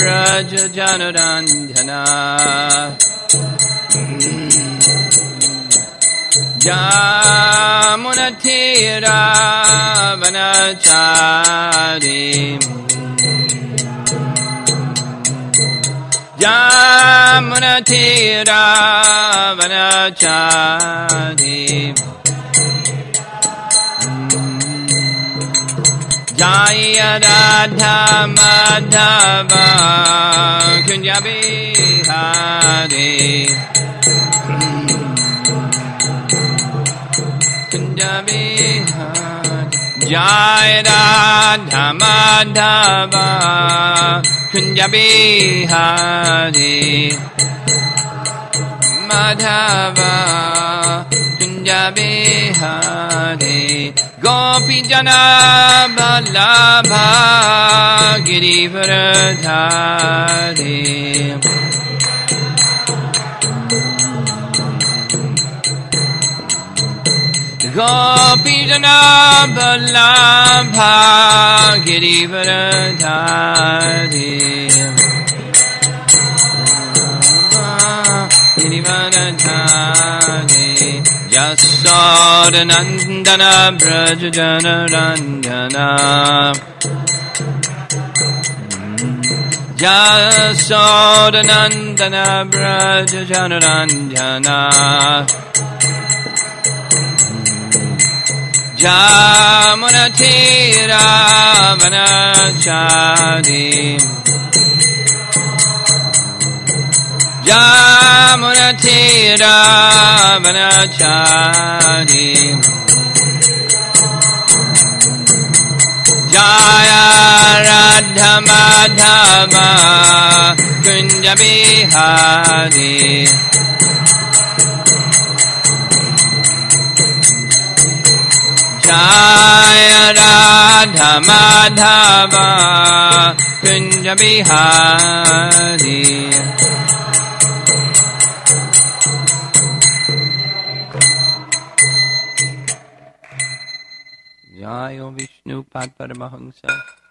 Braja Janarandhana Yamunatira Vanachari Yamunatira Vanachari Jaya Radha Madhava Kunja Bihari Kunja Bihari Jaya Radha Madhava Kunja Bihari Madhava Kunja Bihari Gopi Jana Vallabha Girivardhari Gopi Jana Vallabha Girivardhari Girivardhari Yasodanandana Braja Janarandhana Yasodanandana Braja Janarandhana Jamunatira Vanachari Yamunatira Vanachari Jaya Radha Madhava Kunja Bihari Jaya Radha Madhava Kunja Bihari Jayo Vishnu Pad Paramahamsa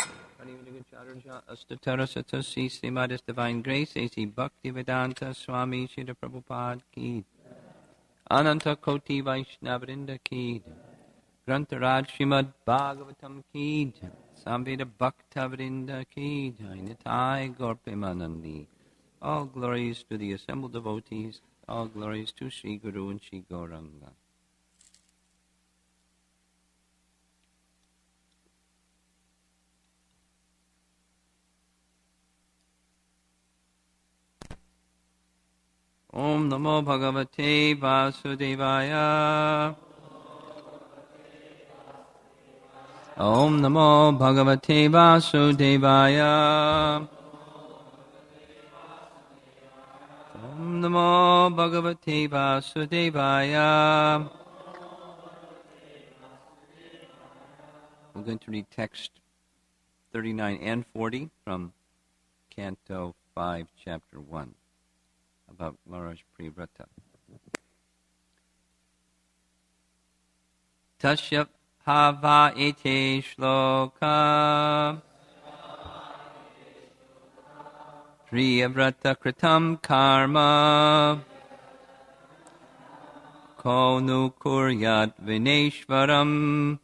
Astatara Satasi Srimadis Divine Grace A.C. Bhakti Vedanta Swami Srila Prabhupada Ki Ananta Koti Vaishnavrinda Ki Grantaraj Srimad Bhagavatam Ki Samveda Bhakta Vrinda Ki Nitai Gorpemanandi. All glories to the assembled devotees, all glories to Sri Guru and Sri Gauranga. Om Namo Bhagavate Vasudevaya. Om Namo Bhagavate Vasudevaya. Om Namo Bhagavate Vasudevaya. We're going to read text 39 and 40 from Canto 5, Chapter 1. About Maharaj Priyavrata. Tasya hava ete shloka Priyavrata kritam karma ko nu kuryat vineshvaram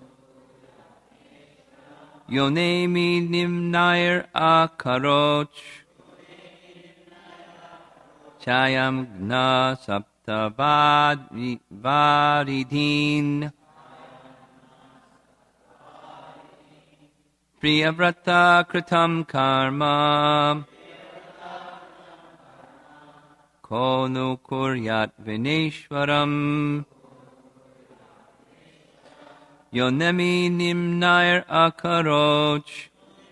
yonemi nimnair akaroch Chayam gna sapta varidhin Priyavrata kritam karma ko nu kuryat vineshvaram yonemi nimnair akaroch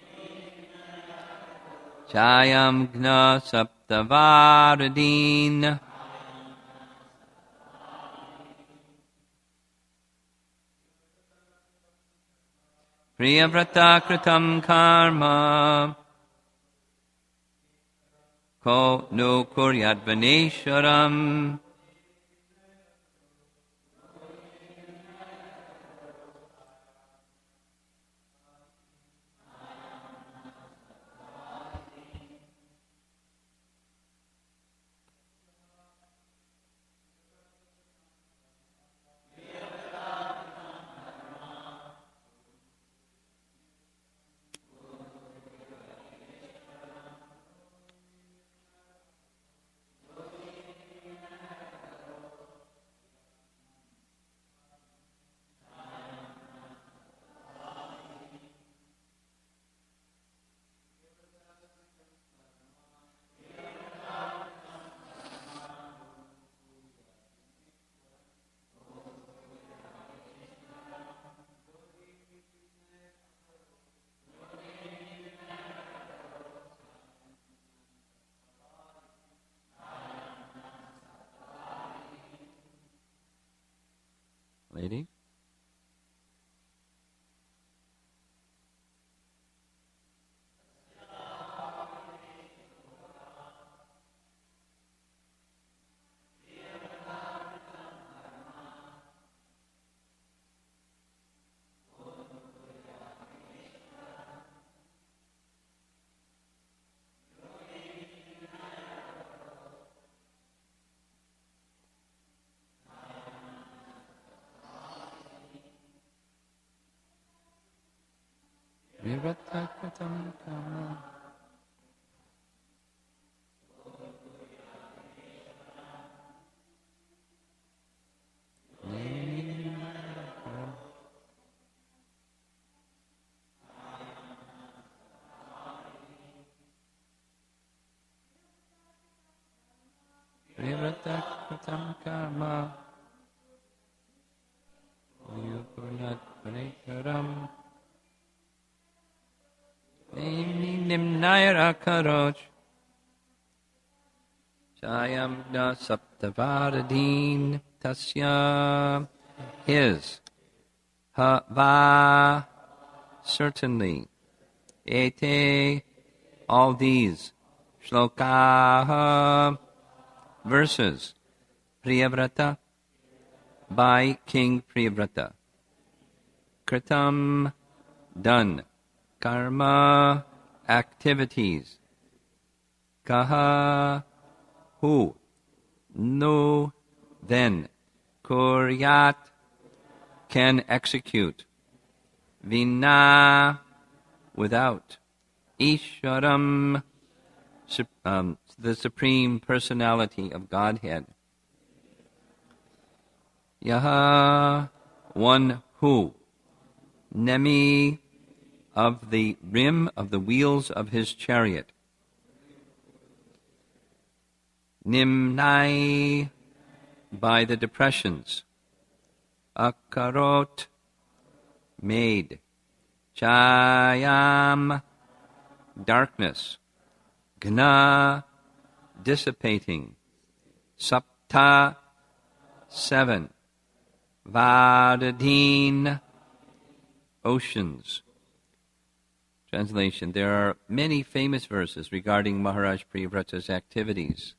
Chayam gna sapta varidhin Priyavrata kritam karma ko nu kuryat vineshvaram ladies. Vivrata Kritam Karma. Vivrata Kritam Karma. Yupurnat Panikaram. Nimnayara Karoch. Jayamna Saptavaradin Tasya. His. Va. Certainly. Ete. All these. Shlokaha. Verses. Priyavrata. By King Priyavrata. Kritam. Done. Karma. Activities. Kaha. Who. No. Then. Kuryat. Can execute. Vina. Without. Ishwaram. The Supreme Personality of Godhead. Yaha. One who. Nemi. Of the rim of the wheels of his chariot. Nimnai. By the depressions. Akarot. Made. Chayam. Darkness. Gna. Dissipating. Sapta. 7. Vadadin. Oceans. Translation. There are many famous verses regarding Maharaj Priyavrata's activities,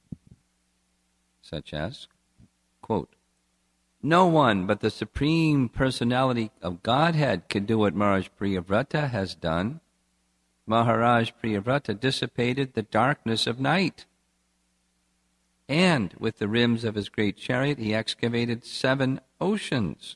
such as, quote, no one but the Supreme Personality of Godhead could do what Maharaj Priyavrata has done. Maharaj Priyavrata dissipated the darkness of night. And with the rims of his great chariot, he excavated 7 oceans.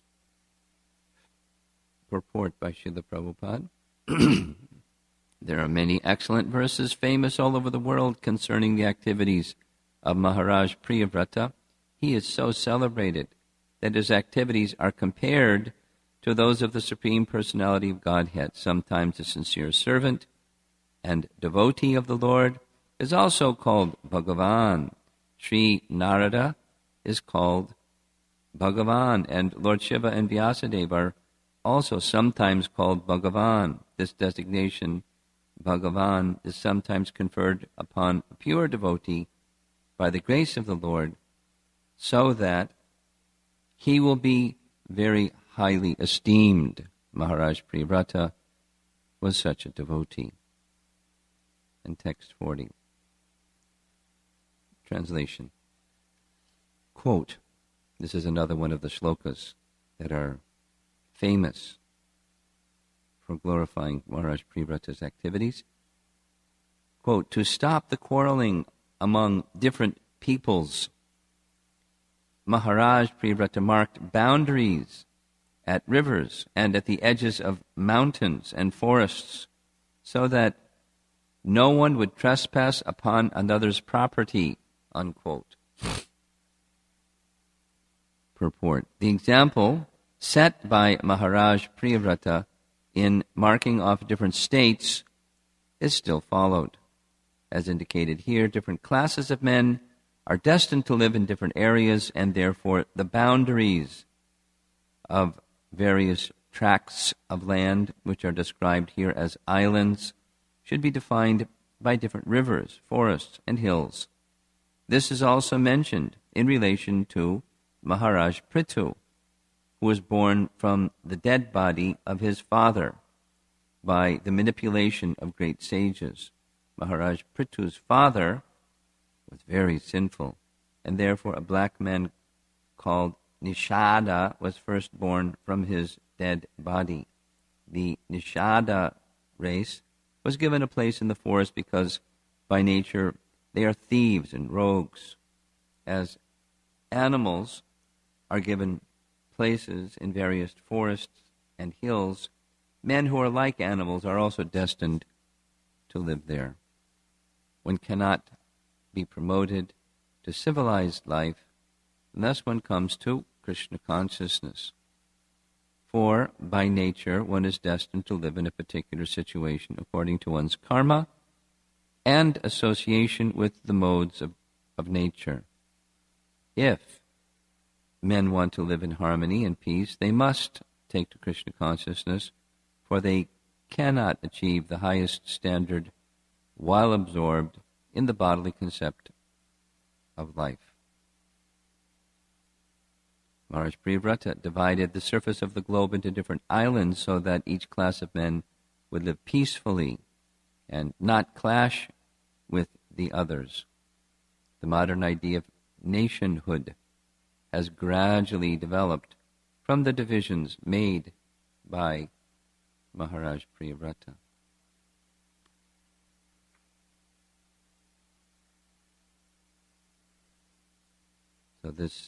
Purport by Srila Prabhupada. There are many excellent verses famous all over the world concerning the activities of Maharaj Priyavrata. He is so celebrated that his activities are compared to those of the Supreme Personality of Godhead. Sometimes a sincere servant and devotee of the Lord is also called Bhagavan. Sri Narada is called Bhagavan, and Lord Shiva and Vyasadeva are also sometimes called Bhagavan. This designation, Bhagavan, is sometimes conferred upon a pure devotee by the grace of the Lord, so that he will be very highly esteemed. Maharaj Priyavrata was such a devotee. And text 40. Translation. Quote, this is another one of the shlokas that are famous for glorifying Maharaj Priyavrata's activities. Quote, to stop the quarreling among different peoples, Maharaj Priyavrata marked boundaries at rivers and at the edges of mountains and forests so that no one would trespass upon another's property, unquote. Purport. The example set by Maharaj Priyavrata in marking off different states is still followed. As indicated here, different classes of men are destined to live in different areas, and therefore the boundaries of various tracts of land, which are described here as islands, should be defined by different rivers, forests, and hills. This is also mentioned in relation to Maharaj Prithu. who was born from the dead body of his father by the manipulation of great sages. Maharaj Prithu's father was very sinful, and therefore a black man called Nishada was first born from his dead body. The Nishada race was given a place in the forest because by nature they are thieves and rogues. As animals are given places in various forests and hills, men who are like animals are also destined to live there. One cannot be promoted to civilized life unless one comes to Krishna consciousness. For by nature one is destined to live in a particular situation according to one's karma and association with the modes of nature. If men want to live in harmony and peace, they must take to Krishna consciousness, for they cannot achieve the highest standard while absorbed in the bodily concept of life. Maharaj Priyavrata divided the surface of the globe into different islands so that each class of men would live peacefully and not clash with the others. The modern idea of nationhood has gradually developed from the divisions made by Maharaj Priyavrata. So this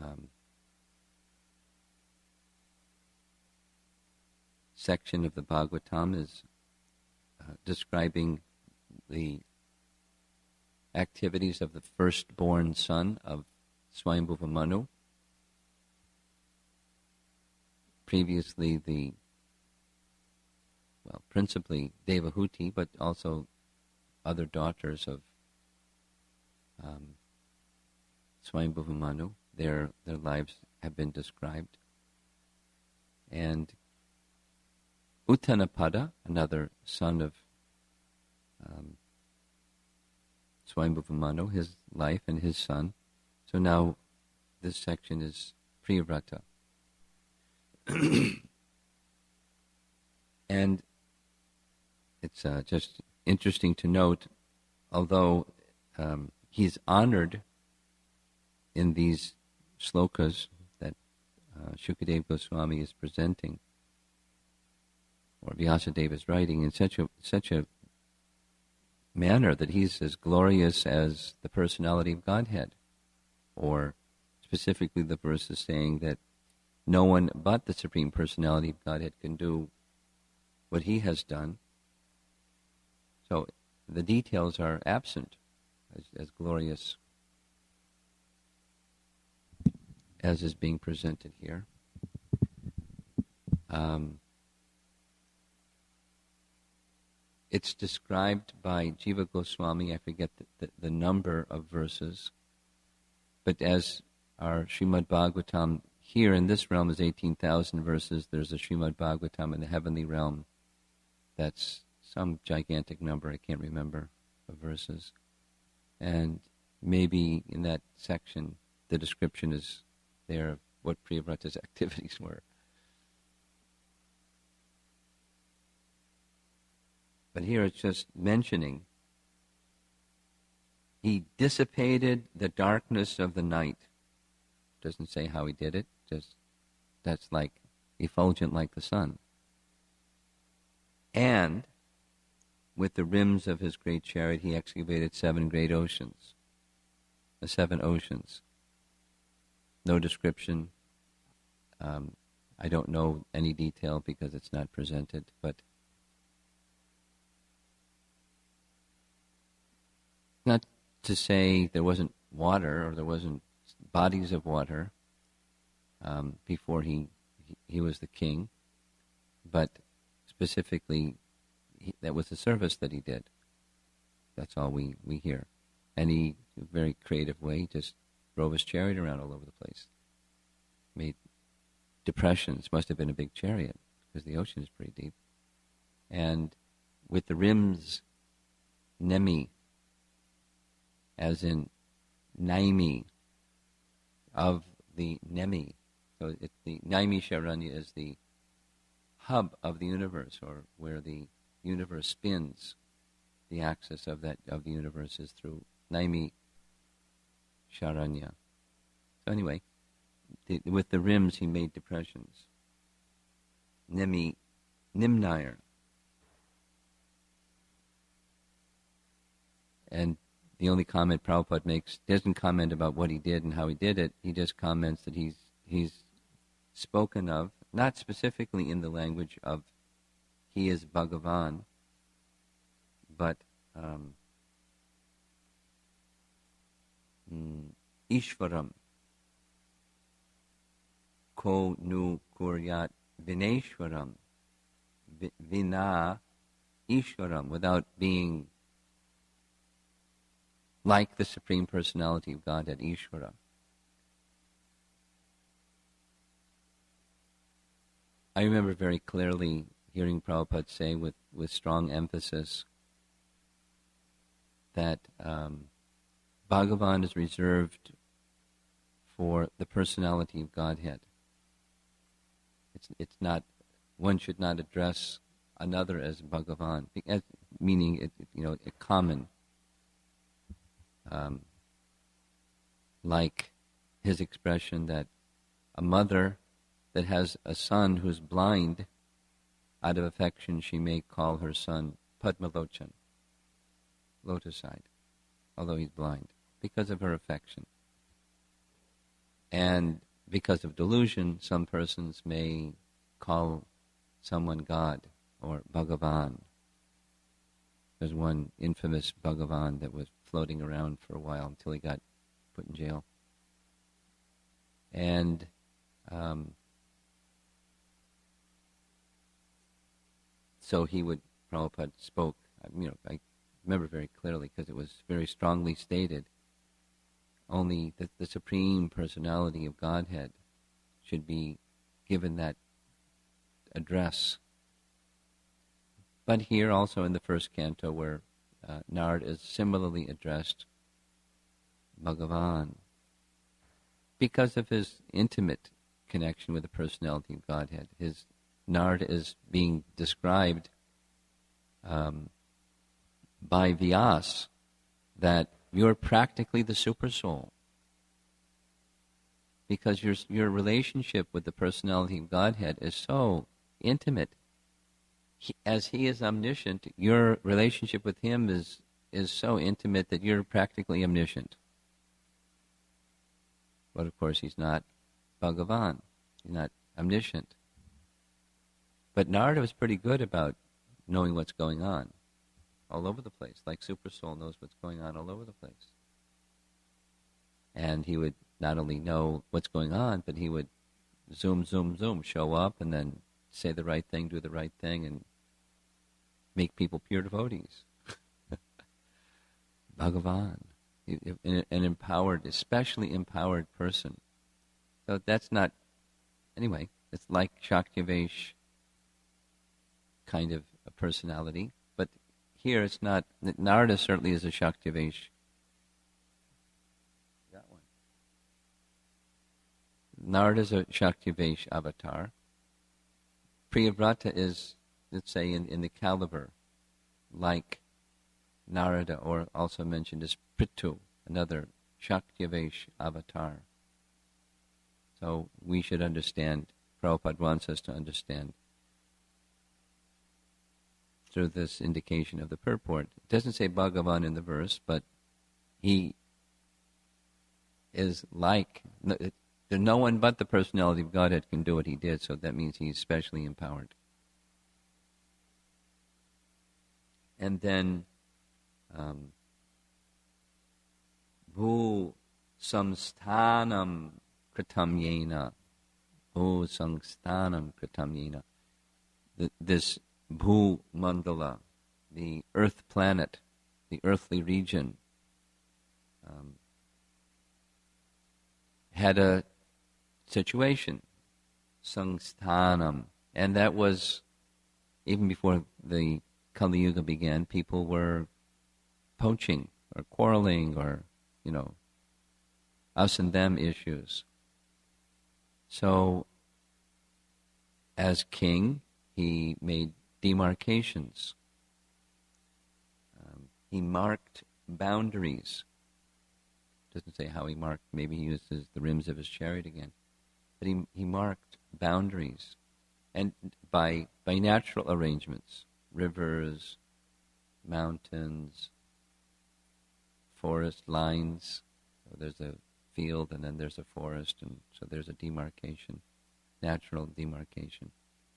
section of the Bhagavatam is describing the activities of the firstborn son of Swayambhuva Manu. Previously principally Devahuti, but also other daughters of Swayambhuva Manu. Their lives have been described. And Uttanapada, another son of Swayambhuva Manu, his life and his son. So now this section is Priyavrata. And it's just interesting to note, although he's honored in these slokas that Shukadeva Goswami is presenting, or Vyasadeva is writing, in such a manner that he's as glorious as the personality of Godhead. Or specifically the verse is saying that no one but the Supreme Personality of Godhead can do what he has done. So the details are absent, as glorious as is being presented here. It's described by Jiva Goswami, I forget the number of verses, but as our Srimad Bhagavatam here in this realm is 18,000 verses, there's a Srimad Bhagavatam in the heavenly realm that's some gigantic number, I can't remember, of verses. And maybe in that section the description is there of what Priyavrata's activities were. But here it's just mentioning he dissipated the darkness of the night. Doesn't say how he did it, just that's like effulgent like the sun. And with the rims of his great chariot he excavated 7 great oceans. The 7 oceans. No description. I don't know any detail because it's not presented, but not to say there wasn't water or there wasn't bodies of water before he was the king, but specifically that was the service that he did. That's all we hear. And he, in a very creative way, just drove his chariot around all over the place. Made depressions. Must have been a big chariot because the ocean is pretty deep. And with the rims, nemi, as in naimi, of the nemi, So the Naimisharanya is the hub of the universe, or where the universe spins. The axis of the universe is through Naimisharanya. So anyway, with the rims he made depressions. Nimnayar. And the only comment Prabhupada makes, doesn't comment about what he did and how he did it, he just comments that he's spoken of, not specifically in the language of he is Bhagavan, but Ishvaram, ko nu kuryat vineshwaram, vina Ishvaram, without being like the Supreme Personality of Godhead, Ishvara. I remember very clearly hearing Prabhupada say with strong emphasis that Bhagavan is reserved for the personality of Godhead. It's not, one should not address another as Bhagavan, meaning a common, like his expression that a mother that has a son who's blind, out of affection she may call her son Padmalochan, lotus-eyed, although he's blind, because of her affection. And because of delusion, some persons may call someone God or Bhagavan. There's one infamous Bhagavan that was floating around for a while until he got put in jail. And so Prabhupada spoke, I remember very clearly because it was very strongly stated, only that the Supreme Personality of Godhead should be given that address. But here also in the first canto where Narad is similarly addressed Bhagavan, because of his intimate connection with the personality of Godhead. Narad is being described by Vyas that you're practically the supersoul, because your relationship with the personality of Godhead is so intimate. As he is omniscient, your relationship with him is so intimate that you're practically omniscient. But of course he's not Bhagavan, he's not omniscient. But Narada was pretty good about knowing what's going on all over the place, like Supersoul knows what's going on all over the place. And he would not only know what's going on, but he would zoom, show up and then say the right thing, do the right thing, and make people pure devotees. Bhagavan, an empowered, especially empowered person. So that's not, anyway, it's like Shaktivesh kind of a personality, but here it's not. Narada certainly is a Shaktivesh. That one. Narada is a Shaktivesh avatar. Priyavrata is, let's say, in the caliber, like Narada, or also mentioned as Prithu, another Shaktivesh avatar. So we should understand, Prabhupada wants us to understand through this indication of the purport. It doesn't say Bhagavan in the verse, but he is like, no one but the personality of Godhead can do what he did, so that means he's specially empowered. And then, Bhu samsthanam kritam yena. Bhu samsthanam kritam yena. This Bhu Mandala, the earth planet, the earthly region, had a situation, Sangsthanam, and that was, even before the Kali Yuga began, people were poaching or quarreling or, us and them issues. So, as king, he made demarcations. He marked boundaries. Doesn't say how he marked. Maybe he uses the rims of his chariot again. But he marked boundaries, and by natural arrangements, rivers, mountains, forest lines. So there's a field, and then there's a forest, and so there's a demarcation, natural demarcation.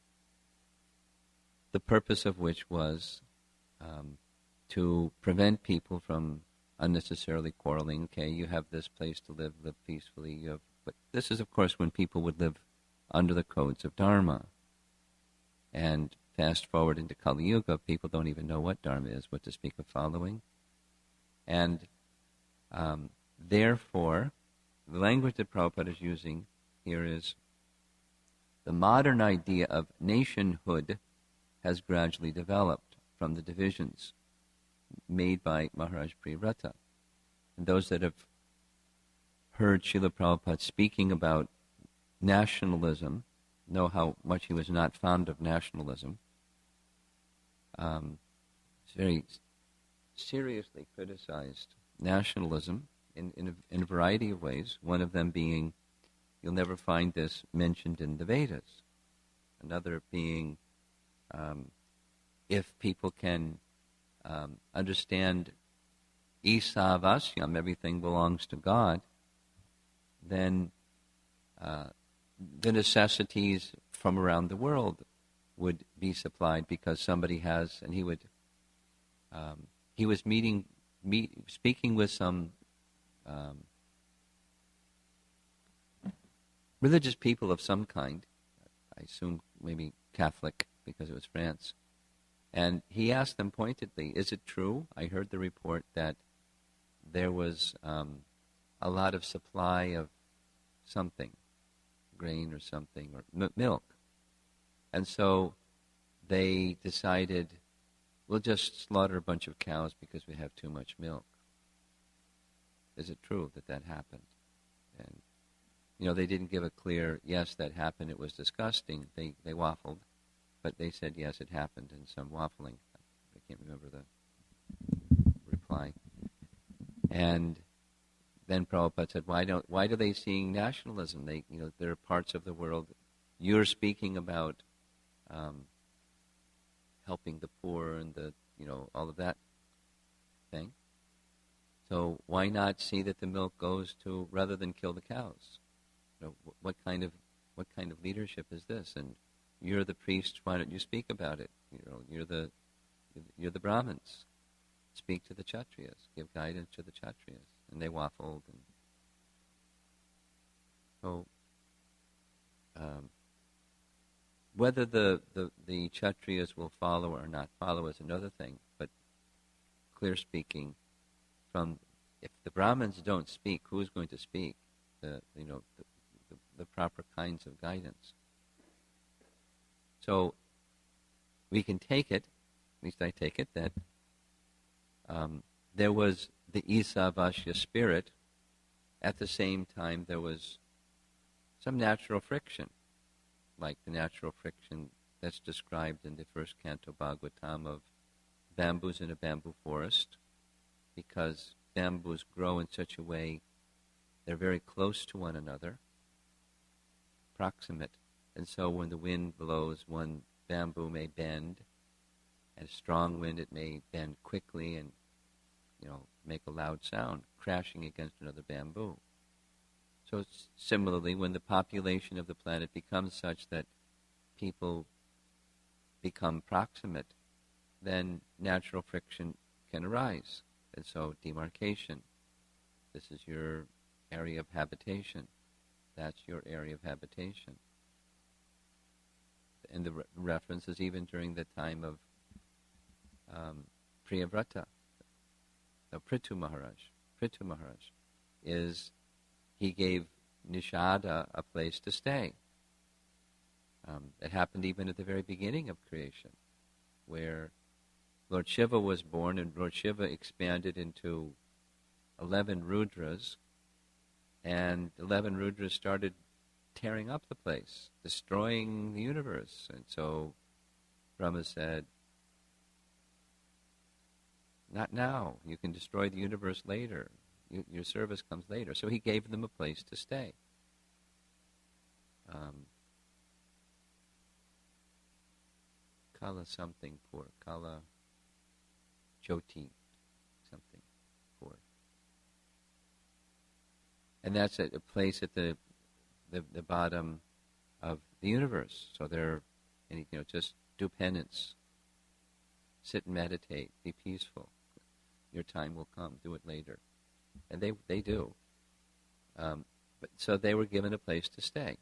The purpose of which was to prevent people from unnecessarily quarreling. Okay, you have this place to live peacefully. But this is, of course, when people would live under the codes of Dharma. And fast forward into Kali Yuga, people don't even know what Dharma is, what to speak of following. And therefore, the language that Prabhupada is using here is the modern idea of nationhood has gradually developed from the divisions made by Maharaj Priyavrata. And those that have heard Srila Prabhupada speaking about nationalism know how much he was not fond of nationalism. It's very seriously criticized nationalism in a variety of ways, one of them being, you'll never find this mentioned in the Vedas. Another being, if people can understand Isavasyam, everything belongs to God, then the necessities from around the world would be supplied because somebody has, and he was speaking with some religious people of some kind, I assume maybe Catholic because it was France, and he asked them pointedly, is it true? I heard the report that there was a lot of supply of something, grain or something, or milk. And so they decided, we'll just slaughter a bunch of cows because we have too much milk. Is it true that happened? And, they didn't give a clear, yes, that happened, it was disgusting. They waffled, but they said, yes, it happened, and some waffling. I can't remember the reply. And then Prabhupada said, why do they seeing nationalism? There are parts of the world. You're speaking about helping the poor and all of that thing. So why not see that the milk goes to, rather than kill the cows? What kind of leadership is this? And you're the priest. Why don't you speak about it? You're the Brahmins. Speak to the Kshatriyas. Give guidance to the Kshatriyas. And they waffled. And so, whether the Kshatriyas will follow or not follow is another thing. But clear speaking, if the Brahmins don't speak, who's going to speak? The proper kinds of guidance. So we can take it, at least I take it, that there was the Isavasya spirit. At the same time, there was some natural friction, like the natural friction that's described in the first canto Bhagavatam of bamboos in a bamboo forest, because bamboos grow in such a way they're very close to one another, proximate, and so when the wind blows, one bamboo may bend, and a strong wind it may bend quickly and make a loud sound, crashing against another bamboo. So similarly, when the population of the planet becomes such that people become proximate, then natural friction can arise. And so demarcation. This is your area of habitation. That's your area of habitation. And the reference is even during the time of Priyavrata. Now, Prithu Maharaj he gave Nishada a place to stay. It happened even at the very beginning of creation, where Lord Shiva was born, and Lord Shiva expanded into 11 Rudras, and 11 Rudras started tearing up the place, destroying the universe. And so Brahma said, not now. You can destroy the universe later. Your service comes later. So he gave them a place to stay. Kala something poor. Kala Jyoti something poor. And that's a place at the bottom of the universe. So they're, just do penance. Sit and meditate. Be peaceful. Your time will come. Do it later. And they do. But so they were given a place to stay.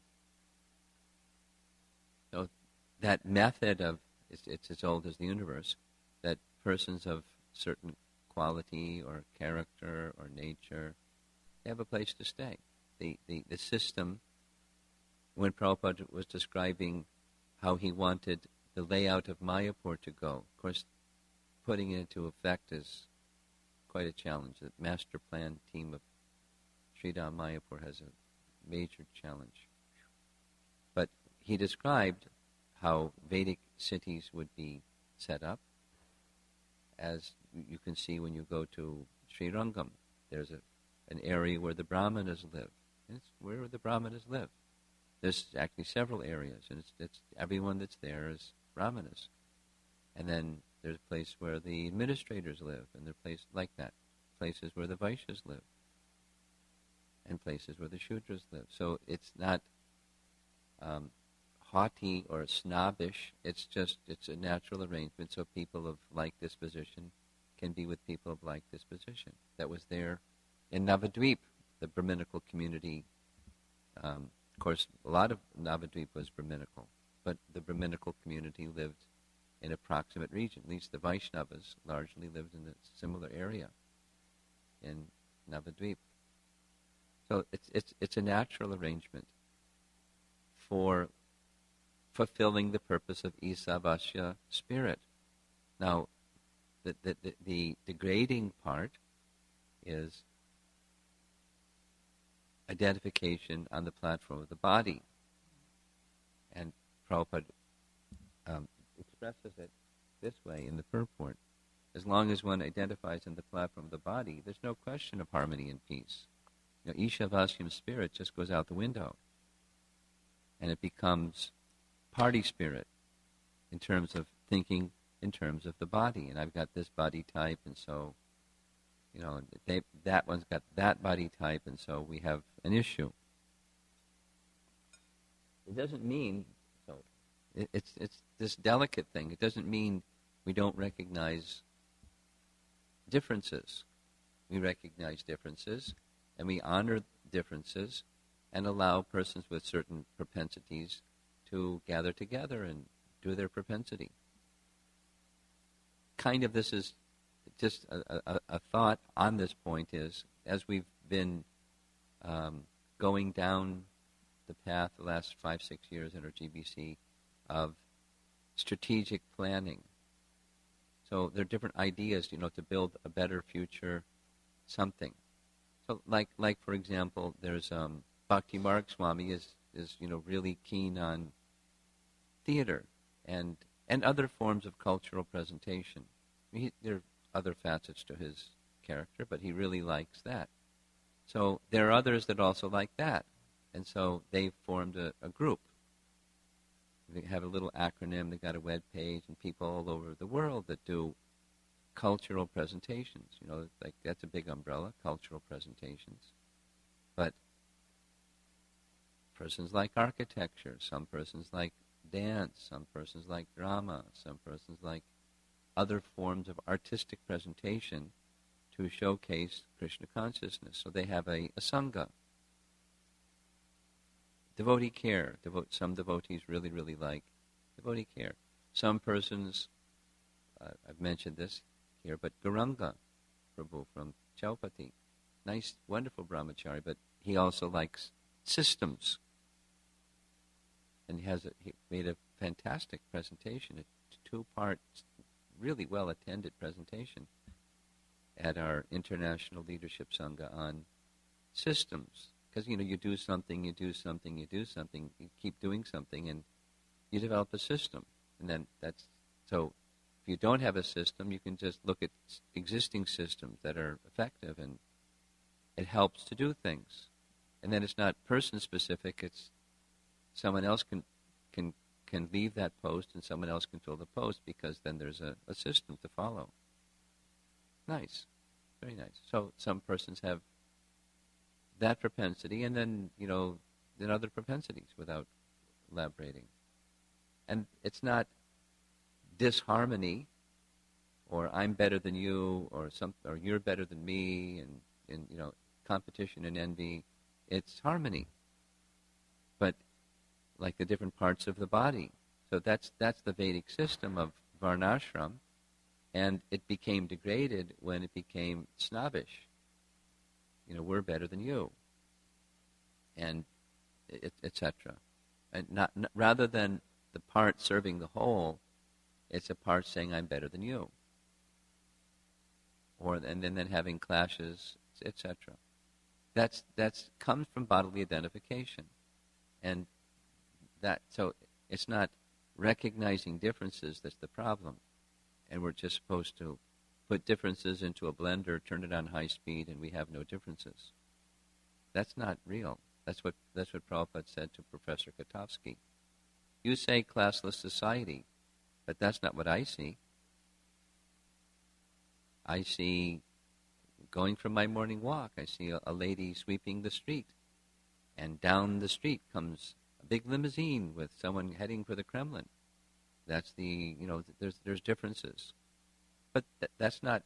So that method of, it's as old as the universe, that persons of certain quality or character or nature, they have a place to stay. The system, when Prabhupada was describing how he wanted the layout of Mayapur to go, of course, putting it into effect is quite a challenge. The master plan team of Sridham Mayapur has a major challenge. But he described how Vedic cities would be set up, as you can see when you go to Sri Rangam. There's an area where the Brahmanas live. It's where the Brahmanas live. There's actually several areas, and it's everyone that's there is Brahmanas. And then there's a place where the administrators live, and there are places like that, places where the Vaishyas live, and places where the Shudras live. So it's not haughty or snobbish. It's a natural arrangement, so people of like disposition can be with people of like disposition. That was there in Navadvip, the Brahminical community. Of course, a lot of Navadvip was Brahminical, but the Brahminical community lived in a proximate region. At least the Vaishnavas largely lived in a similar area in Navadvip. So it's a natural arrangement for fulfilling the purpose of Isavasya spirit. Now, the degrading part is identification on the platform of the body. And Prabhupada expresses it this way in the purport. As long as one identifies on the platform of the body, there's no question of harmony and peace. Isavasyam spirit just goes out the window. And it becomes party spirit in terms of thinking in terms of the body. And I've got this body type, and so, that one's got that body type, and so we have an issue. It doesn't mean, it's this delicate thing. It doesn't mean we don't recognize differences. We recognize differences, and we honor differences, and allow persons with certain propensities to gather together and do their propensity. Kind of this is just a thought on this point is, as we've been going down the path the last 5-6 years in our GBC of strategic planning. So there are different ideas, to build a better future something. So like for example, there's Bhakti Marg Swami is really keen on theater and other forms of cultural presentation. There are other facets to his character, but he really likes that. So there are others that also like that. And so they formed a group. They have a little acronym, they've got a web page, and people all over the world that do cultural presentations. Like that's a big umbrella, cultural presentations. But persons like architecture, some persons like dance, some persons like drama, some persons like other forms of artistic presentation to showcase Krishna consciousness. So they have a sangha. Devotee care. Some devotees really, really like devotee care. Some persons, I've mentioned this here, but Gauranga Prabhu from Chaupati, nice, wonderful brahmachari, but he also likes systems. And he made a fantastic presentation, a 2-part, really well-attended presentation at our International Leadership Sangha on systems, because, you do something, you do something, you do something, you keep doing something, and you develop a system. And then so if you don't have a system, you can just look at existing systems that are effective, and it helps to do things. And then it's not person-specific, it's someone else can leave that post and someone else can fill the post, because then there's a system to follow. Nice. Very nice. So some persons have that propensity, and then, then other propensities, without elaborating. And it's not disharmony, or I'm better than you, or you're better than me, and competition and envy. It's harmony, but like the different parts of the body. So that's the Vedic system of varnashram, and it became degraded when it became snobbish. We're better than you, and etc. And not rather than the part serving the whole, it's a part saying I'm better than you, and then having clashes, etc. That's comes from bodily identification, and so it's not recognizing differences that's the problem, and we're just supposed to put differences into a blender, turn it on high speed, and we have no differences. That's not real. That's what Prabhupada said to Professor Katofsky. You say classless society, but that's not what I see. I see, going from my morning walk, I see a lady sweeping the street, and down the street comes a big limousine with someone heading for the Kremlin. That's there's differences. But it's not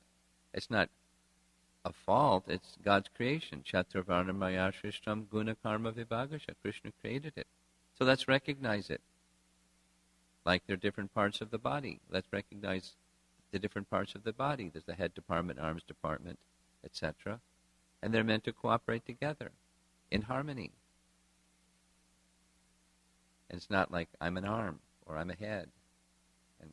a fault, it's God's creation. Chaturvarna maya shrishtam guna karma vibhagasha. Krishna created it. So let's recognize it. Like there are different parts of the body. Let's recognize the different parts of the body. There's the head department, arms department, etc. And they're meant to cooperate together in harmony. And it's not like I'm an arm or I'm a head. And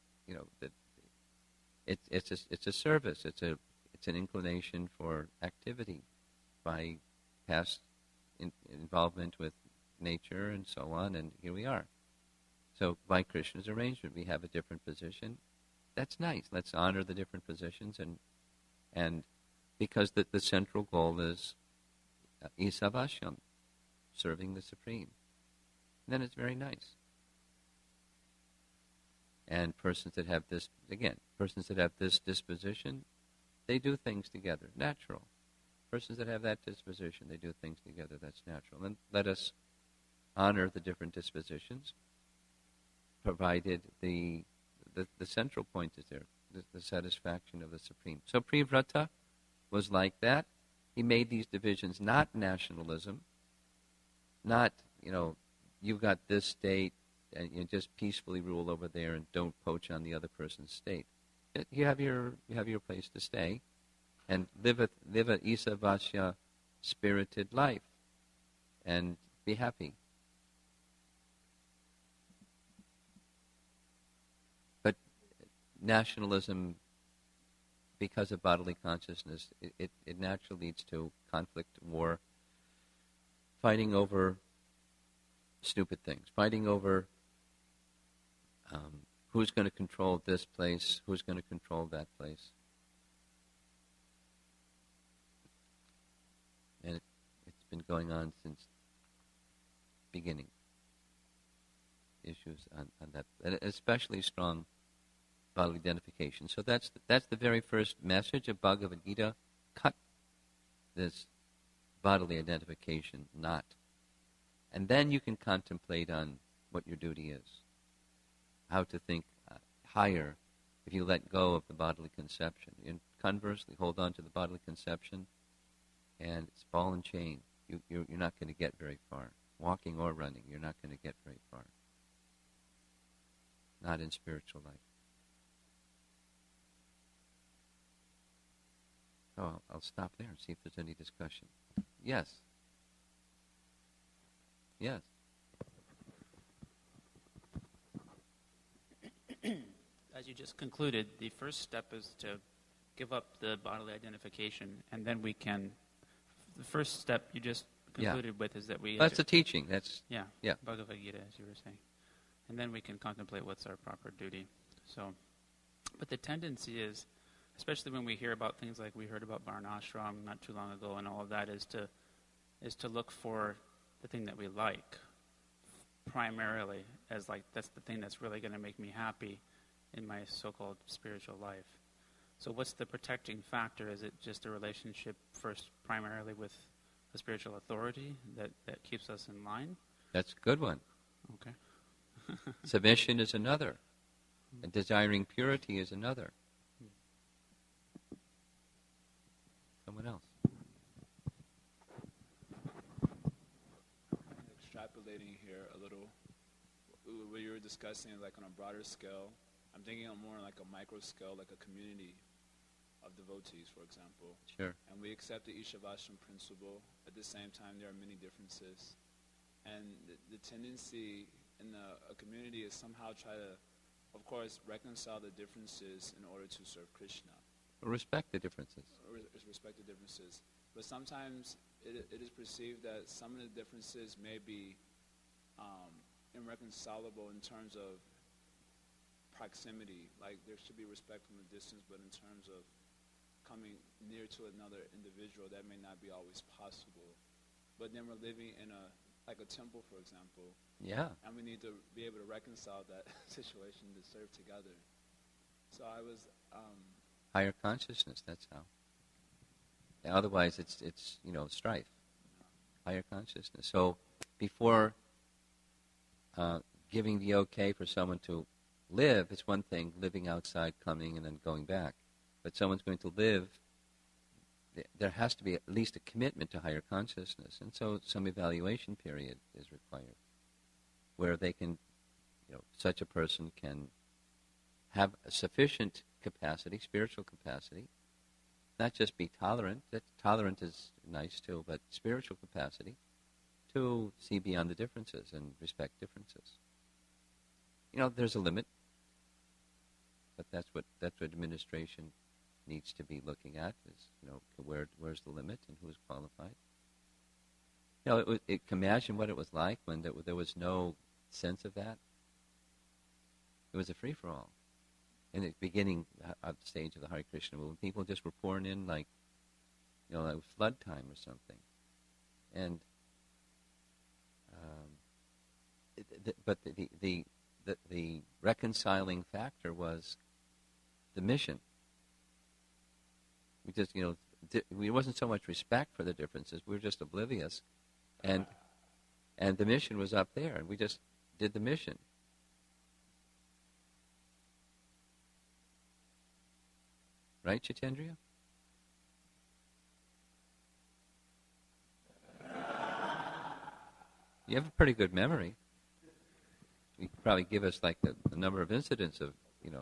it's a service. It's an inclination for activity by past involvement with nature and so on. And here we are. So by Krishna's arrangement, we have a different position. That's nice. Let's honor the different positions, and because the central goal is Isavashyam, serving the Supreme. And then it's very nice. And persons that have this disposition, they do things together, natural. Persons that have that disposition, they do things together, that's natural. And let us honor the different dispositions, provided the central point is there, the satisfaction of the Supreme. So Priyavrata was like that. He made these divisions not nationalism, not, you've got this state, and you just peacefully rule over there and don't poach on the other person's state. You have your place to stay, and live a Isavasya spirited life, and be happy. But nationalism, because of bodily consciousness, it naturally leads to conflict, war, fighting over stupid things, fighting over who's going to control this place, who's going to control that place. And it's been going on since beginning. Issues on that, and especially strong bodily identification. So that's the very first message of Bhagavad Gita. Cut this bodily identification knot. And then you can contemplate on what your duty is. How to think higher if you let go of the bodily conception. And conversely, hold on to the bodily conception, and it's ball and chain. You're not going to get very far. Walking or running, you're not going to get very far. Not in spiritual life. So I'll stop there and see if there's any discussion. Yes. Yes. As you just concluded, the first step is to give up the bodily identification, and then we can. The first step you just concluded with is that we... That's the teaching. That's Yeah, yeah. Bhagavad Gita, as you were saying. And then we can contemplate what's our proper duty. So, but the tendency is, especially when we hear about things like we heard about Varnashram not too long ago and all of that, is to look for the thing that we like primarily as like that's the thing that's really going to make me happy in my so-called spiritual life. So what's the protecting factor? Is it just a relationship first primarily with a spiritual authority that keeps us in line? That's a good one. Okay. Submission is another. And desiring purity is another. Someone else. Extrapolating here a little, what you were discussing is like on a broader scale. I'm thinking on more like a micro scale, like a community of devotees, for example. Sure. And we accept the Ishavashram principle. At the same time, there are many differences. And the tendency in a community is somehow try to, of course, reconcile the differences in order to serve Krishna. Respect the differences. Respect the differences. But sometimes it is perceived that some of the differences may be irreconcilable in terms of proximity. Like there should be respect from a distance, but in terms of coming near to another individual, that may not be always possible. But then we're living in a temple, for example. Yeah. And we need to be able to reconcile that situation to serve together. So I was... higher consciousness, that's how. Yeah, otherwise it's strife. Higher consciousness. So before giving the okay for someone to live, it's one thing, living outside, coming, and then going back. But someone's going to live, there has to be at least a commitment to higher consciousness. And so some evaluation period is required where they can, such a person can have a sufficient capacity, spiritual capacity, not just be tolerant. That tolerant is nice too, but spiritual capacity to see beyond the differences and respect differences. There's a limit, but that's what administration needs to be looking at. Is where's the limit and who's qualified. Imagine what it was like when there was no sense of that. It was a free for all. In the beginning of the stage of the Hare Krishna movement, people just were pouring in like flood time or something. And but the reconciling factor was the mission. We just it wasn't so much respect for the differences. We were just oblivious, and the mission was up there, and we just did the mission. Right, Chaitendra? You have a pretty good memory. You could probably give us like the number of incidents of,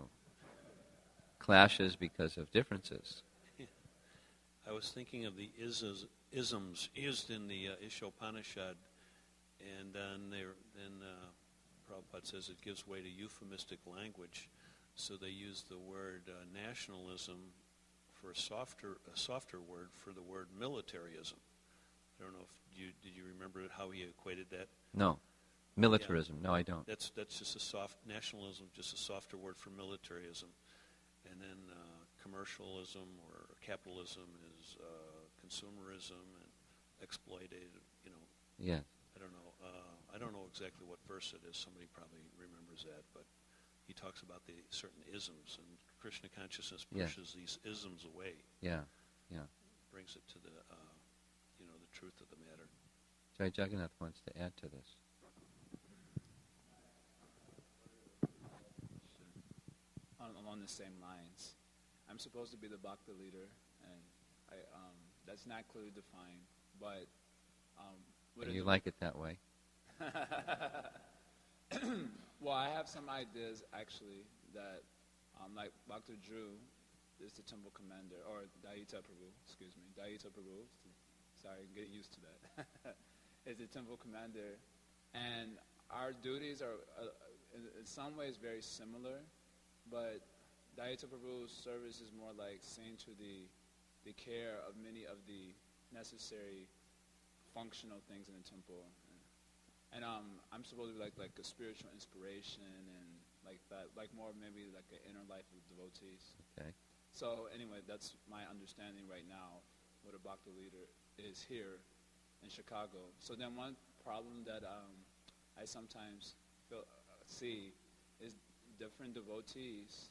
clashes because of differences. I was thinking of the isms used in the Ishopanishad, and then Prabhupada says it gives way to euphemistic language. So they use the word nationalism for a softer word for the word militarism. I don't know if did you remember how he equated that? No, militarism. Yeah. No, I don't. That's just nationalism, just a softer word for militarism, and then commercialism or capitalism is consumerism and exploitative. Yeah. I don't know exactly what verse it is. Somebody probably remembers that, but he talks about the certain isms, and Krishna consciousness pushes these isms away. Yeah. Brings it to the the truth of the matter. Jai Jagannath wants to add to this. Along the same lines, I'm supposed to be the Bhakta leader, and that's not clearly defined. But you like it that way? Well, I have some ideas actually that, like Bhakta Dhruv is the temple commander, or Daita Prabhu, Daita Prabhu. Sorry, get used to that. Is the temple commander, and our duties are in some ways very similar, but Daita Prabhu's service is more like seeing to the care of many of the necessary functional things in the temple. And I'm supposed to be like a spiritual inspiration and like that, like more maybe like an inner life of devotees. Okay. So anyway, that's my understanding right now, what a Bhakti leader is here in Chicago. So then one problem that I sometimes see is different devotees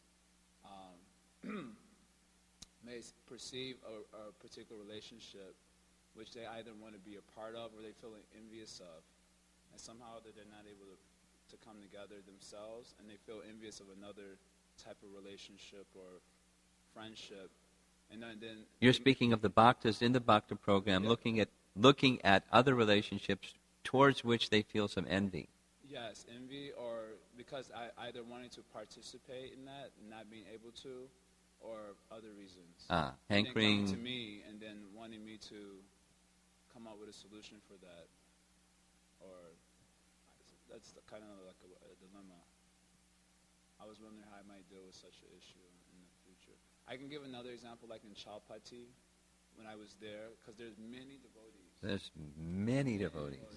may perceive a particular relationship which they either want to be a part of or they feel envious of. And somehow that they're not able to come together themselves, and they feel envious of another type of relationship or friendship. And then You're speaking of the bhaktas in the bhakta program, Yeah. looking at other relationships towards which they feel some envy. Yes, envy, or because I either wanting to participate in that and not being able to, or other reasons. And then Hankering. coming to me and then wanting me to come up with a solution for that, or that's kind of like a dilemma. I was wondering how I might deal with such an issue in the future. I can give another example, like in Chalpati, when I was there, because there's many devotees. There's many devotees.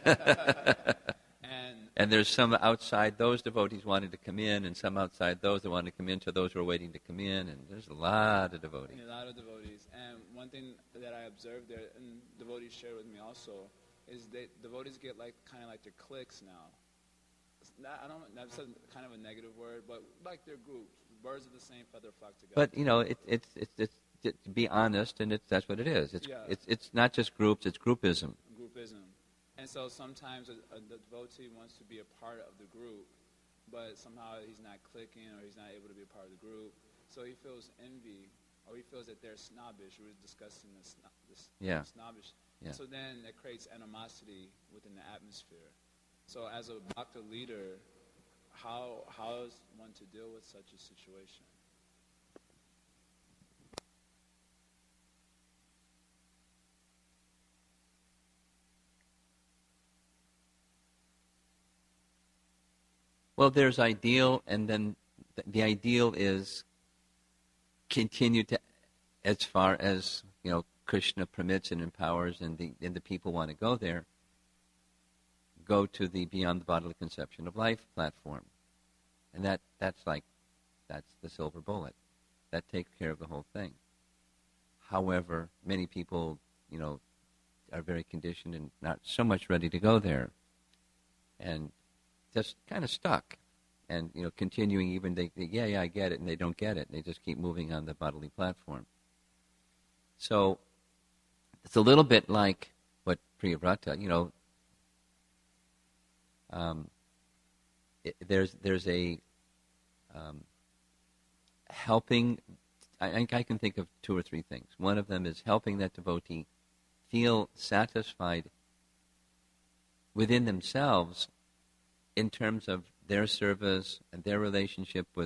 And And there's some outside those devotees wanting to come in, and some outside those that want to come in to those who are waiting to come in, and there's a lot of devotees. a lot of devotees. And one thing that I observed there, and devotees share with me also, is that devotees get like kind of like their cliques now. That's kind of a negative word, but like their groups, birds of the same feather flock together. But it's to be honest, and that's what it is. It's not just groups; it's groupism. Groupism. And so sometimes a devotee wants to be a part of the group, but somehow he's not clicking or he's not able to be a part of the group. So he feels envy, or he feels that they're snobbish. We were discussing this snobbish. Yeah. So then it creates animosity within the atmosphere. So as a bhakta leader, how is one to deal with such a situation? Well, there's ideal, and then the ideal is continue to, as far as Krishna permits and empowers, and the people want to go there. Go to the Beyond the Bodily Conception of Life platform, and that's the silver bullet. That takes care of the whole thing. However, many people, are very conditioned and not so much ready to go there, and just kind of stuck, and continuing even I get it, and they don't get it, and they just keep moving on the bodily platform. So it's a little bit like what Priyavrata, there's a helping. I can think of 2 or 3 things. One of them is helping that devotee feel satisfied within themselves in terms of their service and their relationship with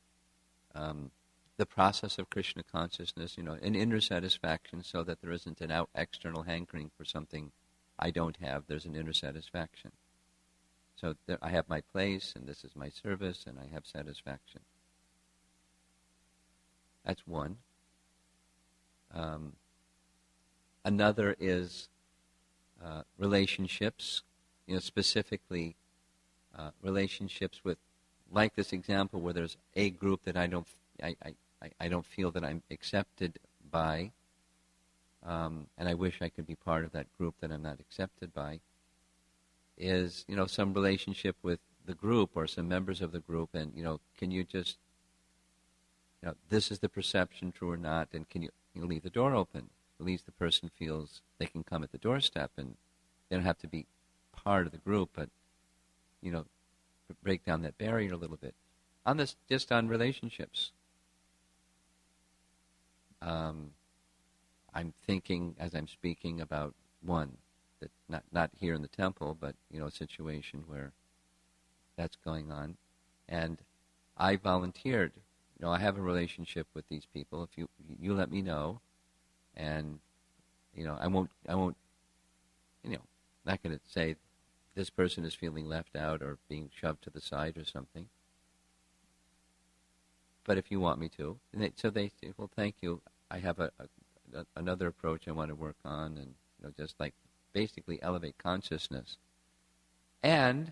the process of Krishna consciousness, an inner satisfaction, so that there isn't an external hankering for something I don't have. There's an inner satisfaction. So I have my place, and this is my service, and I have satisfaction. That's one. Another is relationships, specifically relationships with, like this example where there's a group that I don't feel that I'm accepted by, and I wish I could be part of that group that I'm not accepted by, is, some relationship with the group or some members of the group, and, can you just, this is the perception, true or not, and can you leave the door open? At least the person feels they can come at the doorstep, and they don't have to be part of the group, but, break down that barrier a little bit. On this, just on relationships. I'm thinking, as I'm speaking, about one, that not here in the temple, but a situation where that's going on, and I volunteered. I have a relationship with these people. If you let me know, and I won't. Not going to say this person is feeling left out or being shoved to the side or something. But if you want me to, so they say, well, thank you. I have another approach I want to work on, and just like basically elevate consciousness. And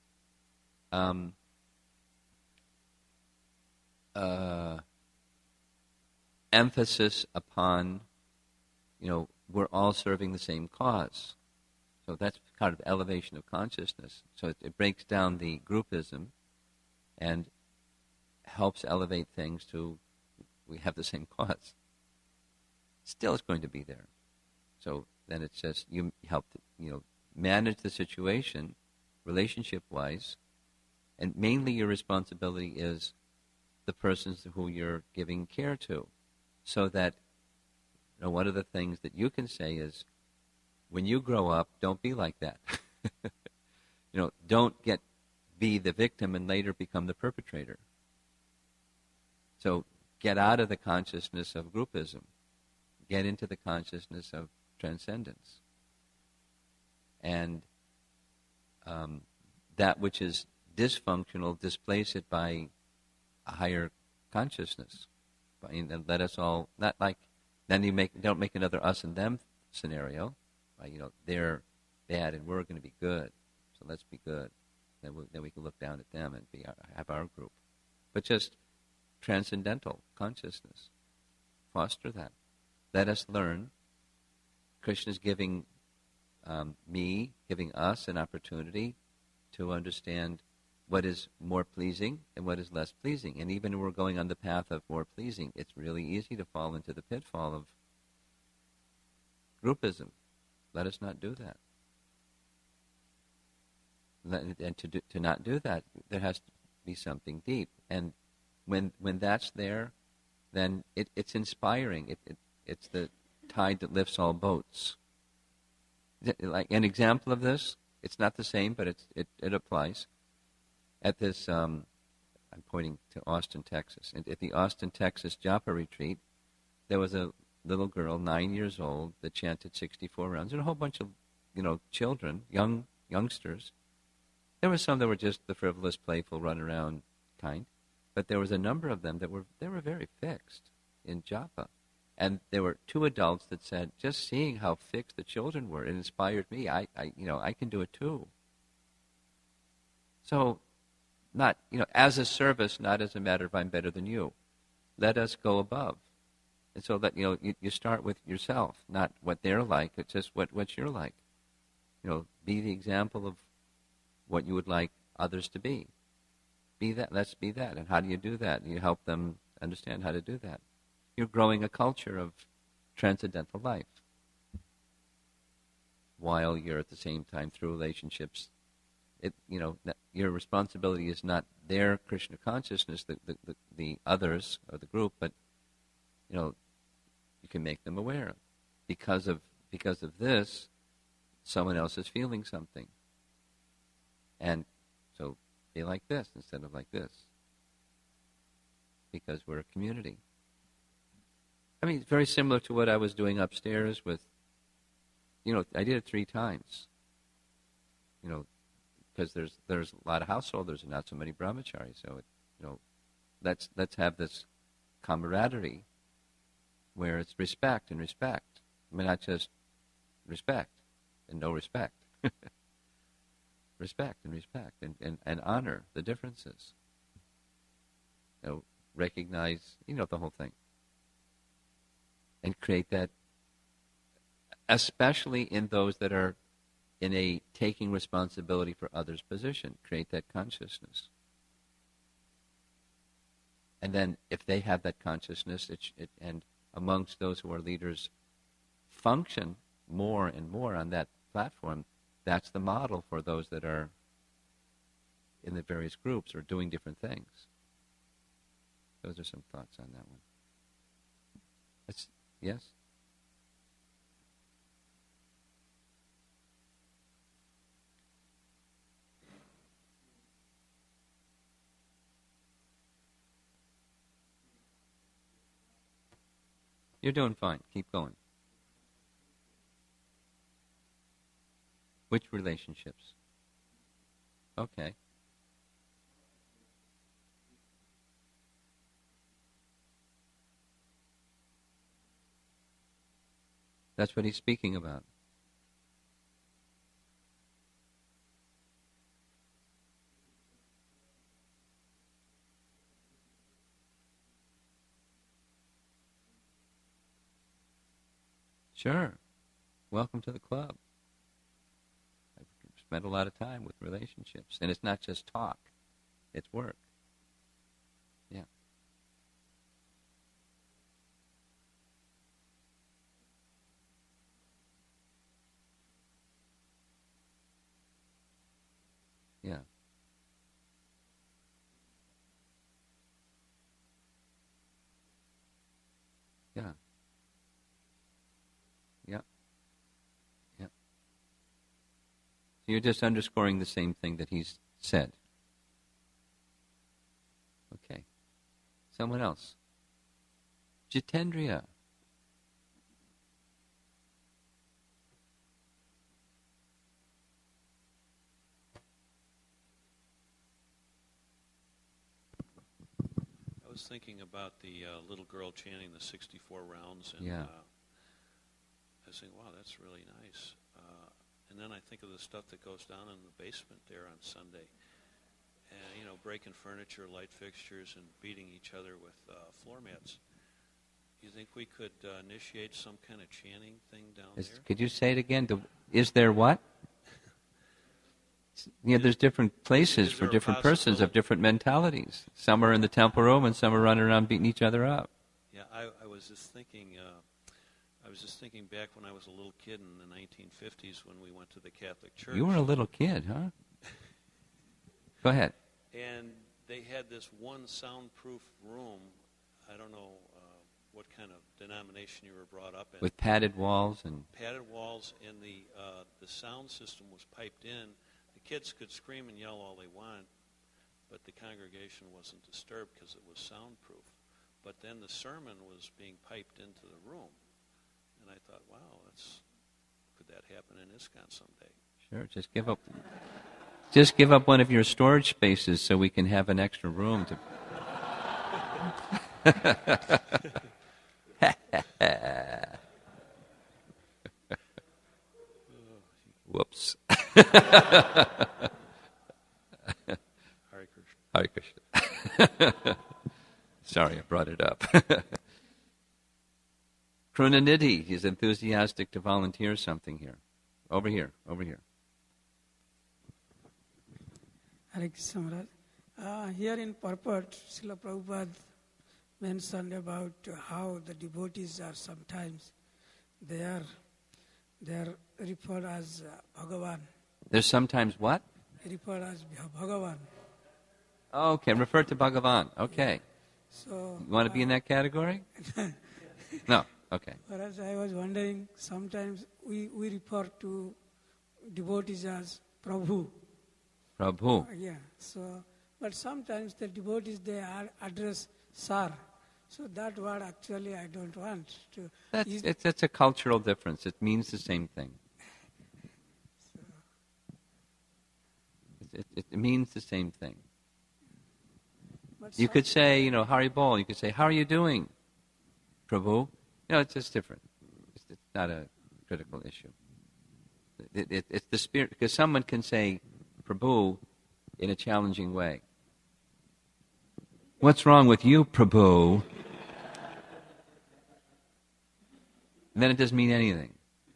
emphasis upon, we're all serving the same cause. So that's kind of elevation of consciousness. So it breaks down the groupism and helps elevate things to, we have the same cause. Still it's going to be there. So then it's just, you help to, manage the situation relationship-wise, and mainly your responsibility is the persons who you're giving care to. So that, one of the things that you can say is, when you grow up, don't be like that. Don't be the victim and later become the perpetrator. So get out of the consciousness of groupism. Get into the consciousness of transcendence. And that which is dysfunctional, displace it by a higher consciousness. And let us all, not like, then don't make another us and them scenario. They're bad and we're going to be good, so let's be good. Then we can look down at them and have our group. But just transcendental consciousness. Foster that. Let us learn. Krishna is giving giving us an opportunity to understand what is more pleasing and what is less pleasing. And even when we're going on the path of more pleasing, it's really easy to fall into the pitfall of groupism. Let us not do that. And to not do that, there has to be something deep. And when that's there, then it's inspiring. It's the tide that lifts all boats. Like an example of this, it's not the same, but it applies. At this, I'm pointing to Austin, Texas. At the Austin, Texas Japa retreat, there was a little girl, 9 years old, that chanted 64 rounds, and a whole bunch of, children, youngsters. There were some that were just the frivolous, playful, run-around kind, but there was a number of them that were very fixed in japa. And there were 2 adults that said, just seeing how fixed the children were, it inspired me. I can do it too. So, not, as a service, not as a matter of I'm better than you. Let us go above. And so that, you start with yourself, not what they're like, it's just what you're like. Be the example of what you would like others to be. Be that, let's be that. And how do you do that? You help them understand how to do that. You're growing a culture of transcendental life, while you're at the same time, through relationships, your responsibility is not their Krishna consciousness, the others or the group, but you can make them aware. Because of this, someone else is feeling something, and so be like this instead of like this, because we're a community. I mean, it's very similar to what I was doing upstairs with, I did it 3 times, because there's a lot of householders and not so many brahmacharis. So, let's have this camaraderie where it's respect and respect. I mean, not just respect and no respect. Respect and respect and honor the differences. Recognize, the whole thing. And create that, especially in those that are in a taking responsibility for others' position. Create that consciousness. And then if they have that consciousness, and amongst those who are leaders function more and more on that platform, that's the model for those that are in the various groups or doing different things. Those are some thoughts on that one. Yes? You're doing fine. Keep going. Which relationships? Okay. That's what he's speaking about. Sure. Welcome to the club. I've spent a lot of time with relationships. And it's not just talk. It's work. Yeah. Yeah. Yeah. Yeah. Yeah. So you're just underscoring the same thing that he's said. Okay. Someone else. Jitendriya. I was thinking about the little girl chanting the 64 rounds, and Yeah. I was thinking, wow, that's really nice. And then I think of the stuff that goes down in the basement there on Sunday. And, you know, breaking furniture, light fixtures, and beating each other with floor mats. You think we could initiate some kind of chanting thing down there? Could you say it again? Is there what? Yeah, there's different places Is for there a different persons of possibility? different mentalities. Some are in the temple room, and some are running around beating each other up. Yeah, I was just thinking. I was just thinking back when I was a little kid in the 1950s when we went to the Catholic Church. You were a little kid, huh? Go ahead. And they had this one soundproof room. I don't know what kind of denomination you were brought up in. With padded walls and Padded walls, and the sound system was piped in. The kids could scream and yell all they want, but the congregation wasn't disturbed because it was soundproof. But then the sermon was being piped into the room. And I thought, wow, could that happen in ISKCON someday? sure, just give up one of your storage spaces so we can have an extra room to. Whoops. Hare Krishna. Hare Krishna. Sorry, I brought it up. Krunanidhi, he's enthusiastic to volunteer something here. Over here. Hare Krishna Maharaj. Here in purport, Srila Prabhupada mentioned about how the devotees are sometimes they are referred as Bhagavan. There's sometimes what? Referred as Bhagavan. Okay, refer to Bhagavan. Okay. So You want to be in that category? No. Okay. whereas I was wondering, sometimes we refer to devotees as Prabhu. Prabhu. Yeah. So, but sometimes the devotees they address Sar. So that word actually I don't want to. That's a cultural difference. It means the same thing. It means the same thing. But You could say, Hari Bol. You could say, how are you doing, Prabhu? It's just different. It's not a critical issue. It's the spirit, because someone can say Prabhu in a challenging way. What's wrong with you, Prabhu? And then it doesn't mean anything.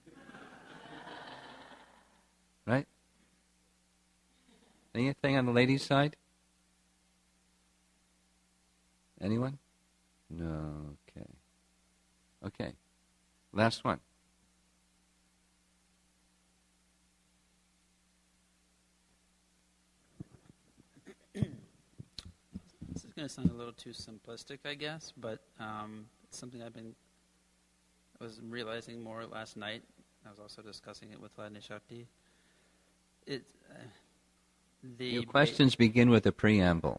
Right? Anything on the ladies' side? Anyone? No. Okay. Last one. This is going to sound a little too simplistic, I guess, but it's something I was realizing more last night. I was also discussing it with Ladnishakti. Your questions begin with a preamble.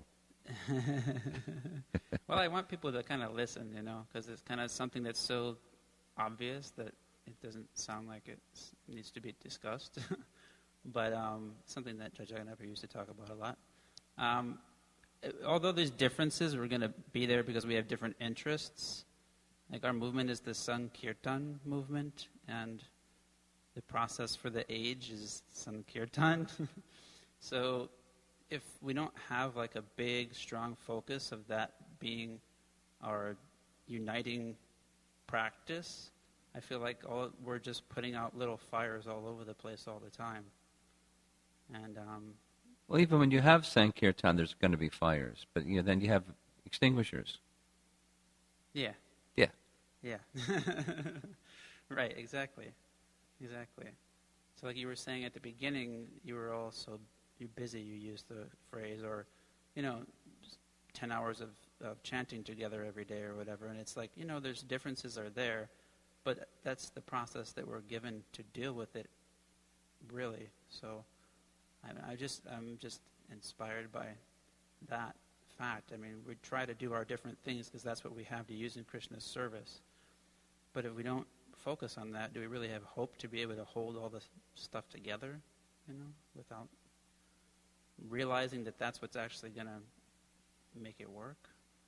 Well, I want people to kind of listen, because it's kind of something that's so obvious that it doesn't sound like it needs to be discussed. But something that Judge Aganappa used to talk about a lot. Although there's differences, we're going to be there because we have different interests. Like our movement is the Sankirtan movement, and the process for the age is Sankirtan. So if we don't have like a big, strong focus of that being our uniting practice, I feel like we're just putting out little fires all over the place all the time. And Well, even when you have Sankirtan, there's going to be fires, but then you have extinguishers. yeah, Yeah. yeah, right, exactly. So, like you were saying at the beginning, you're busy. You used the phrase, or 10 hours of chanting together every day or whatever. And it's like, there's differences are there, but that's the process that we're given to deal with it, really. So I'm just inspired by that fact. I mean, we try to do our different things because that's what we have to use in Krishna's service. But if we don't focus on that, do we really have hope to be able to hold all this stuff together, without realizing that that's what's actually going to make it work?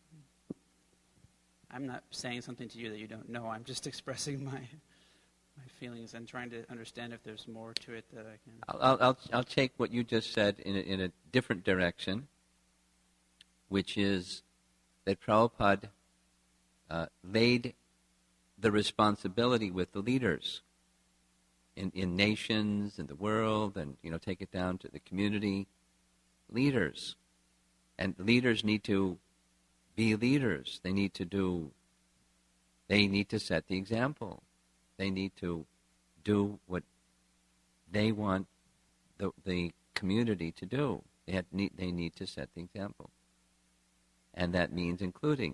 I'm not saying something to you that you don't know. I'm just expressing my feelings and trying to understand if there's more to it that I can. I'll take what you just said in a different direction, which is that Prabhupada laid the responsibility with the leaders in nations, in the world, and take it down to the community. Leaders. And leaders need to be leaders. They need to set the example. They need to do what they want the community to do. They need to set the example. And that means including,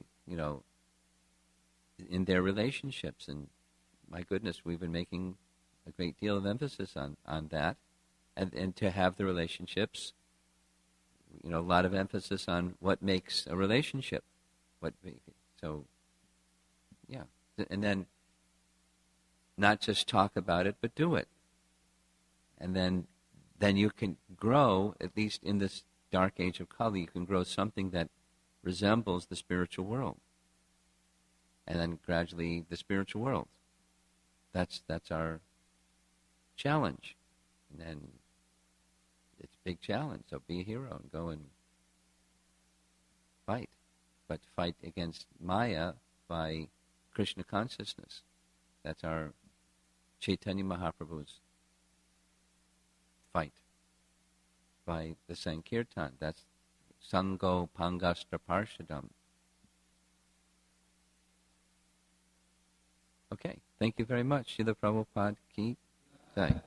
in their relationships. And my goodness, we've been making a great deal of emphasis on that. And to have the relationships, a lot of emphasis on what makes a relationship. And then not just talk about it, but do it. And then you can grow, at least in this dark age of Kali, you can grow something that resembles the spiritual world. And then gradually the spiritual world. That's our challenge. And then it's a big challenge, so be a hero and go and fight. But fight against Maya by Krishna consciousness. That's our Chaitanya Mahaprabhu's fight by the Sankirtan. That's Sango Pangastra Parshadam. Okay, thank you very much. Srila Prabhupada Ki Jai.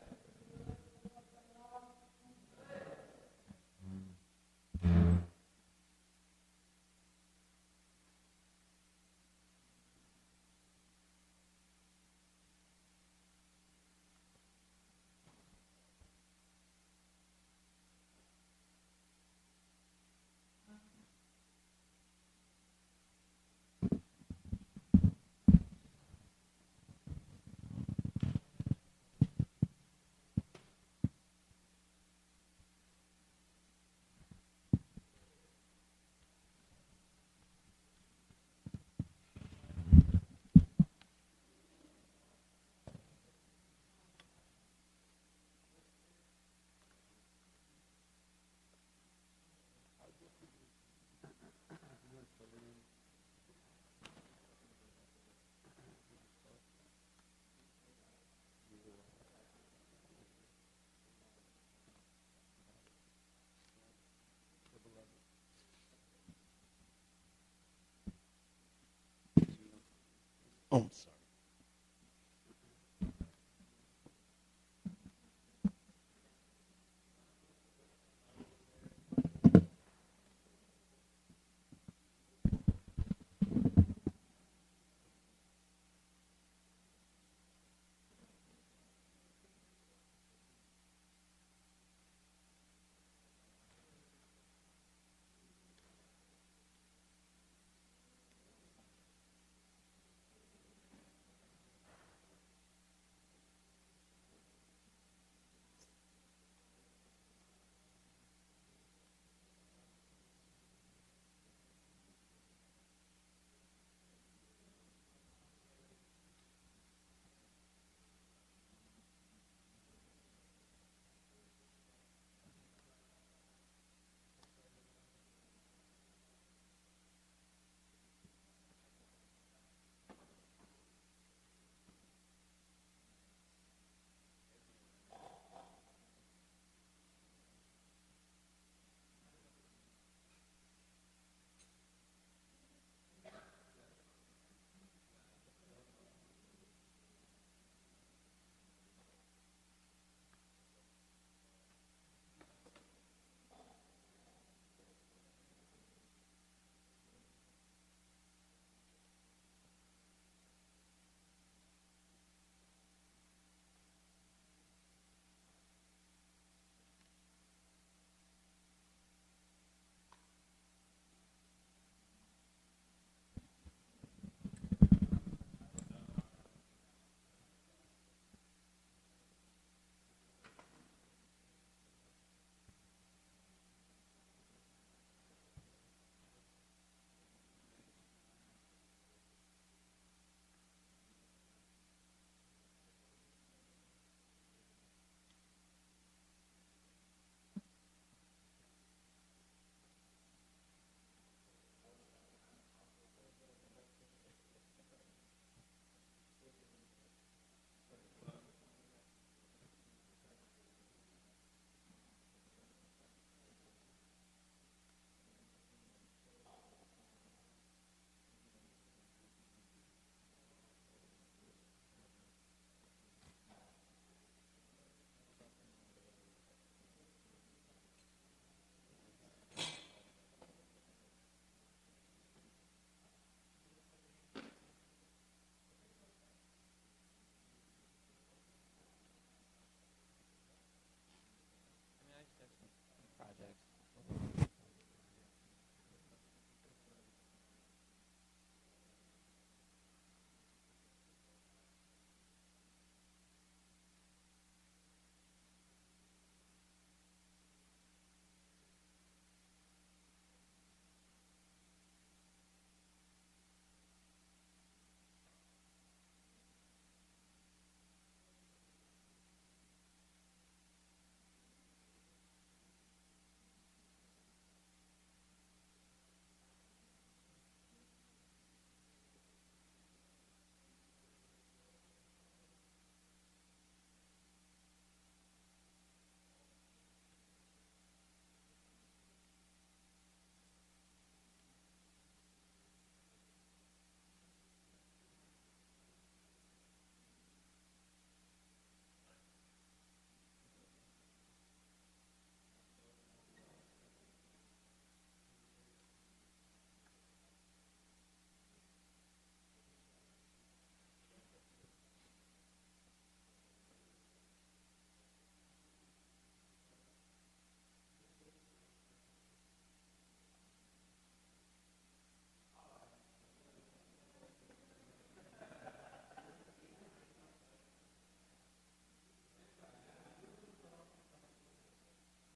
Oh, sorry.